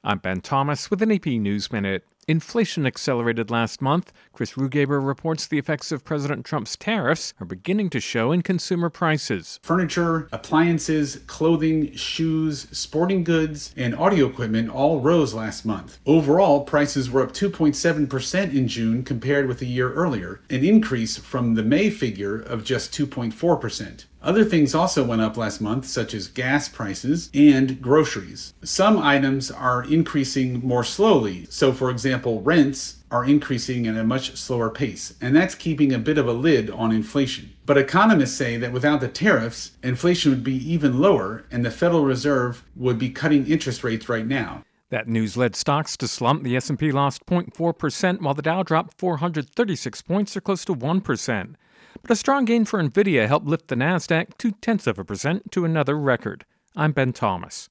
I'm Ben Thomas with an AP News Minute. Inflation accelerated last month. Chris Rugaber reports the effects of President Trump's tariffs are beginning to show in consumer prices. Furniture, appliances, clothing, shoes, sporting goods, and audio equipment all rose last month. Overall, prices were up 2.7% in June compared with a year earlier, an increase from the May figure of just 2.4%. Other things also went up last month, such as gas prices and groceries. Some items are increasing more slowly. So, for example, rents are increasing at a much slower pace, and that's keeping a bit of a lid on inflation. But economists say that without the tariffs, inflation would be even lower, and the Federal Reserve would be cutting interest rates right now. That news led stocks to slump. The S&P lost 0.4%, while the Dow dropped 436 points, or close to 1%. But a strong gain for NVIDIA helped lift the Nasdaq 0.2% to another record. I'm Ben Thomas.